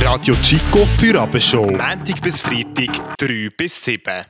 Radio Chico Feierabend-Show. Montag bis Freitag, 3 bis 7.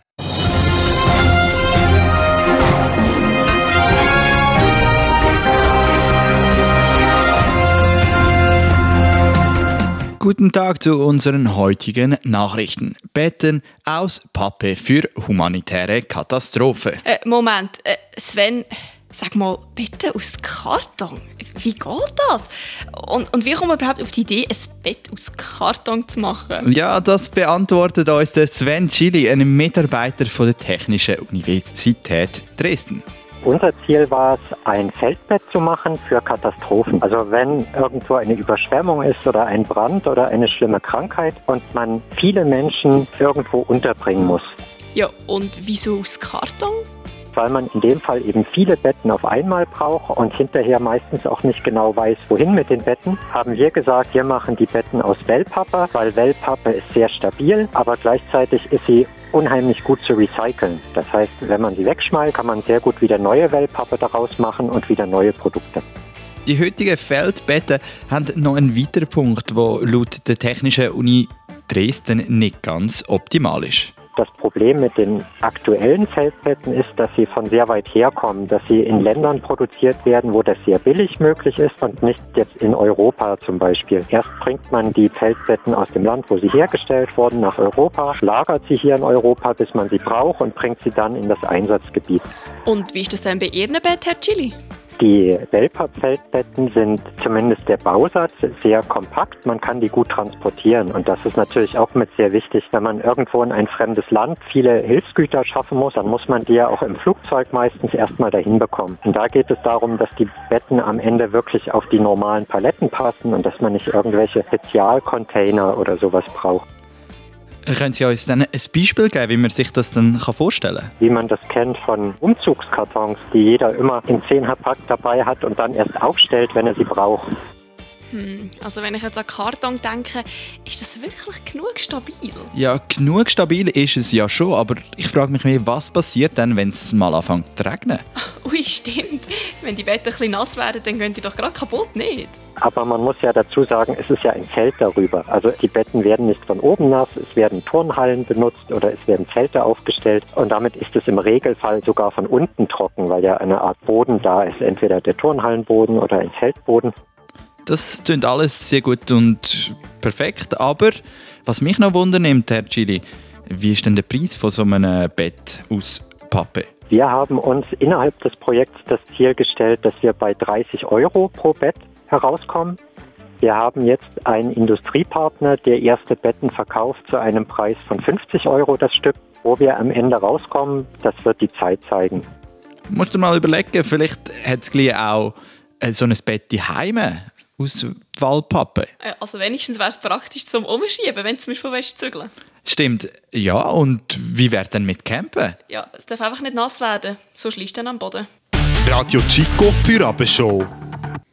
Guten Tag zu unseren heutigen Nachrichten. Betten aus Pappe für humanitäre Katastrophe. Moment, Sven, sag mal, Betten aus Karton? Wie geht das? Und wie kommt man überhaupt auf die Idee, ein Bett aus Karton zu machen? Ja, das beantwortet uns der Sven Chili, ein Mitarbeiter von der Technischen Universität Dresden. Unser Ziel war es, ein Feldbett zu machen für Katastrophen. Also wenn irgendwo eine Überschwemmung ist oder ein Brand oder eine schlimme Krankheit und man viele Menschen irgendwo unterbringen muss. Ja, und wieso aus Karton? Weil man in dem Fall eben viele Betten auf einmal braucht und hinterher meistens auch nicht genau weiß, wohin mit den Betten, haben wir gesagt, wir machen die Betten aus Wellpappe, weil Wellpappe ist sehr stabil, aber gleichzeitig ist sie unheimlich gut zu recyceln. Das heißt, wenn man sie wegschmeißt, kann man sehr gut wieder neue Wellpappe daraus machen und wieder neue Produkte. Die heutigen Feldbetten haben noch einen weiteren Punkt, der laut der Technischen Uni Dresden nicht ganz optimal ist. Das Problem mit den aktuellen Feldbetten ist, dass sie von sehr weit herkommen, dass sie in Ländern produziert werden, wo das sehr billig möglich ist und nicht jetzt in Europa zum Beispiel. Erst bringt man die Feldbetten aus dem Land, wo sie hergestellt wurden, nach Europa, lagert sie hier in Europa, bis man sie braucht und bringt sie dann in das Einsatzgebiet. Und wie ist das denn bei Ihrem Bett, Herr Chili? Die Wellpapp-Feldbetten sind zumindest der Bausatz sehr kompakt. Man kann die gut transportieren. Und das ist natürlich auch mit sehr wichtig. Wenn man irgendwo in ein fremdes Land viele Hilfsgüter schaffen muss, dann muss man die ja auch im Flugzeug meistens erstmal dahin bekommen. Und da geht es darum, dass die Betten am Ende wirklich auf die normalen Paletten passen und dass man nicht irgendwelche Spezialcontainer oder sowas braucht. Können Sie uns dann ein Beispiel geben, wie man sich das dann vorstellen kann? Wie man das kennt von Umzugskartons, die jeder immer im 10er-Pack dabei hat und dann erst aufstellt, wenn er sie braucht. Also wenn ich jetzt an Karton denke, ist das wirklich genug stabil? Ja, genug stabil ist es ja schon, aber ich frage mich mehr, was passiert dann, wenn es mal anfängt zu regnen? Ui, stimmt. Wenn die Betten ein bisschen nass werden, dann gehen die doch gerade kaputt, nicht? Aber man muss ja dazu sagen, es ist ja ein Zelt darüber. Also die Betten werden nicht von oben nass, es werden Turnhallen benutzt oder es werden Zelte aufgestellt. Und damit ist es im Regelfall sogar von unten trocken, weil ja eine Art Boden da ist, entweder der Turnhallenboden oder ein Zeltboden. Das klingt alles sehr gut und perfekt, aber was mich noch wundernimmt, Herr Chili, wie ist denn der Preis von so einem Bett aus Pappe? Wir haben uns innerhalb des Projekts das Ziel gestellt, dass wir bei 30 € pro Bett herauskommen. Wir haben jetzt einen Industriepartner, der erste Betten verkauft zu einem Preis von 50 € das Stück. Wo wir am Ende rauskommen, das wird die Zeit zeigen. Musst du mal überlegen, vielleicht hat es gleich auch so ein Bett daheim aus Wellpappe. Also wenigstens wäre es praktisch zum Umschieben, wenn du zum Beispiel zügeln willst. Stimmt. Ja, und wie wäre denn mit Campen? Ja, es darf einfach nicht nass werden, sonst liegt es dann am Boden. Radio Chico Feierabend-Show.